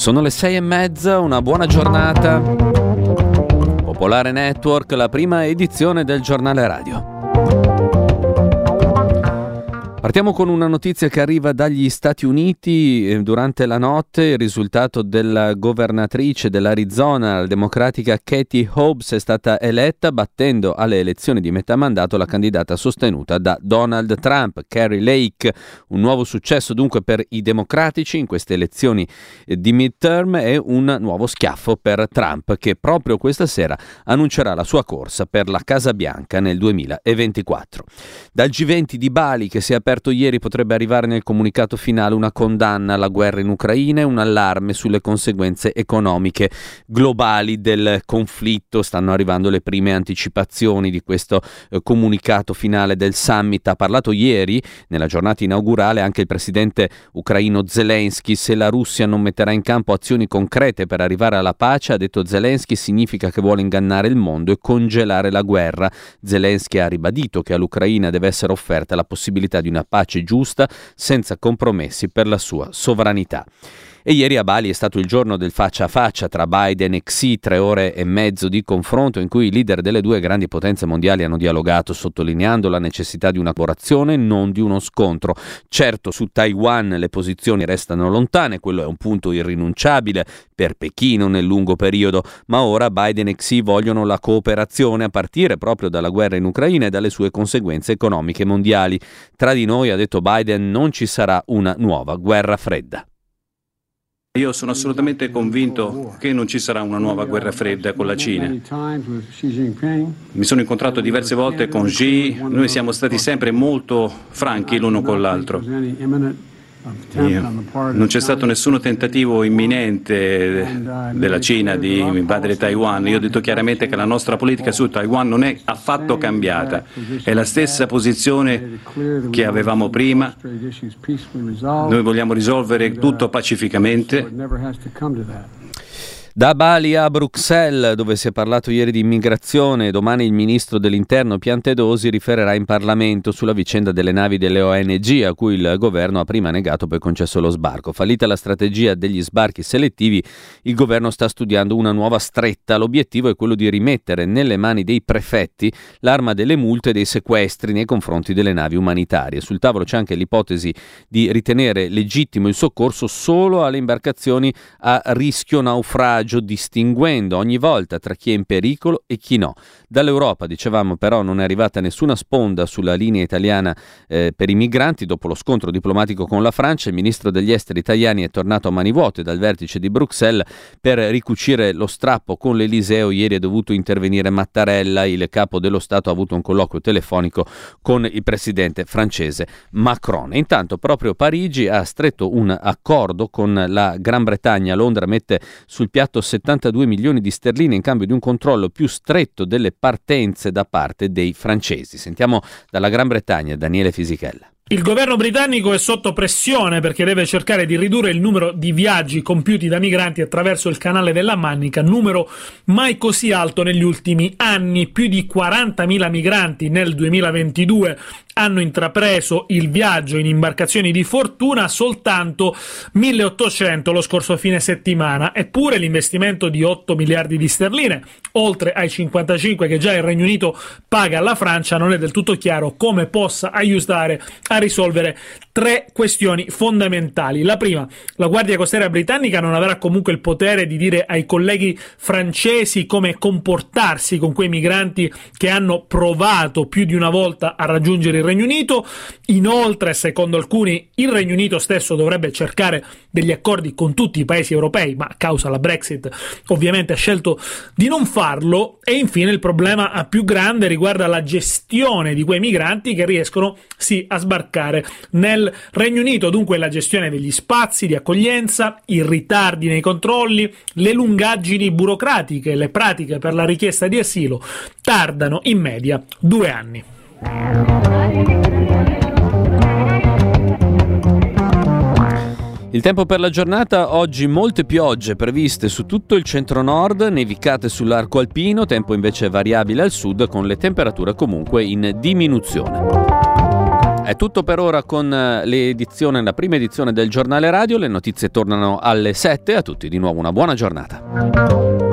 Sono le 6:30, una buona giornata. Popolare Network, la prima edizione del giornale radio. Partiamo con una notizia che arriva dagli Stati Uniti. Durante la notte il risultato della governatrice dell'Arizona, la democratica Katie Hobbs, è stata eletta battendo alle elezioni di metà mandato la candidata sostenuta da Donald Trump, Kari Lake. Un nuovo successo dunque per i democratici in queste elezioni di midterm e un nuovo schiaffo per Trump, che proprio questa sera annuncerà la sua corsa per la Casa Bianca nel 2024. Dal G20 di Bali, che si è aperto ieri, potrebbe arrivare nel comunicato finale una condanna alla guerra in Ucraina e un allarme sulle conseguenze economiche globali del conflitto. Stanno arrivando le prime anticipazioni di questo comunicato finale del summit. Ha parlato ieri, nella giornata inaugurale, anche il presidente ucraino Zelensky. Se la Russia non metterà in campo azioni concrete per arrivare alla pace, ha detto Zelensky, significa che vuole ingannare il mondo e congelare la guerra. Zelensky ha ribadito che all'Ucraina deve essere offerta la possibilità di una pace giusta senza compromessi per la sua sovranità. E ieri a Bali è stato il giorno del faccia a faccia tra Biden e Xi, 3 ore e mezzo di confronto in cui i leader delle due grandi potenze mondiali hanno dialogato, sottolineando la necessità di una collaborazione, non di uno scontro. Certo, su Taiwan le posizioni restano lontane, quello è un punto irrinunciabile per Pechino nel lungo periodo, ma ora Biden e Xi vogliono la cooperazione a partire proprio dalla guerra in Ucraina e dalle sue conseguenze economiche mondiali. Tra di noi, ha detto Biden, non ci sarà una nuova guerra fredda. Io sono assolutamente convinto che non ci sarà una nuova guerra fredda con la Cina. Mi sono incontrato diverse volte con Xi, noi siamo stati sempre molto franchi l'uno con l'altro. Non c'è stato nessun tentativo imminente della Cina di invadere Taiwan. Io ho detto chiaramente che la nostra politica su Taiwan non è affatto cambiata, è la stessa posizione che avevamo prima. Noi vogliamo risolvere tutto pacificamente. Da Bali a Bruxelles, dove si è parlato ieri di immigrazione, domani il ministro dell'Interno Piantedosi riferirà in Parlamento sulla vicenda delle navi delle ONG a cui il governo ha prima negato poi concesso lo sbarco. Fallita la strategia degli sbarchi selettivi, il governo sta studiando una nuova stretta. L'obiettivo è quello di rimettere nelle mani dei prefetti l'arma delle multe e dei sequestri nei confronti delle navi umanitarie. Sul tavolo c'è anche l'ipotesi di ritenere legittimo il soccorso solo alle imbarcazioni a rischio naufragio, distinguendo ogni volta tra chi è in pericolo e chi no. Dall'Europa, dicevamo, però non è arrivata nessuna sponda sulla linea italiana per i migranti. Dopo lo scontro diplomatico con la Francia, il ministro degli esteri italiani è tornato a mani vuote dal vertice di Bruxelles. Per ricucire lo strappo con l'Eliseo ieri è dovuto intervenire Mattarella. Il capo dello Stato ha avuto un colloquio telefonico con il presidente francese Macron. E intanto proprio Parigi ha stretto un accordo con la Gran Bretagna. Londra mette sul piatto 72 milioni di sterline in cambio di un controllo più stretto delle partenze da parte dei francesi. Sentiamo dalla Gran Bretagna Daniele Fisichella. Il governo britannico è sotto pressione perché deve cercare di ridurre il numero di viaggi compiuti da migranti attraverso il canale della Mannica, numero mai così alto negli ultimi anni. Più di 40.000 migranti nel 2022 hanno intrapreso il viaggio in imbarcazioni di fortuna, soltanto 1.800 lo scorso fine settimana. Eppure l'investimento di 8 miliardi di sterline, oltre ai 55 che già il Regno Unito paga alla Francia, non è del tutto chiaro come possa aiutare a risolvere 3 questioni fondamentali. La prima, la Guardia Costiera britannica non avrà comunque il potere di dire ai colleghi francesi come comportarsi con quei migranti che hanno provato più di una volta a raggiungere il Regno Unito. Inoltre, secondo alcuni, il Regno Unito stesso dovrebbe cercare degli accordi con tutti i paesi europei, ma a causa la Brexit ovviamente ha scelto di non farlo. E infine il problema più grande riguarda la gestione di quei migranti che riescono sì a sbarcare nel Regno Unito, dunque la gestione degli spazi di accoglienza, i ritardi nei controlli, le lungaggini burocratiche, le pratiche per la richiesta di asilo tardano in media 2 anni. Il tempo per la giornata: oggi molte piogge previste su tutto il centro-nord, nevicate sull'arco alpino, tempo invece variabile al sud con le temperature comunque in diminuzione. È È tutto per ora con la prima edizione del Giornale Radio. Le notizie tornano alle 7. A tutti di nuovo una buona giornata.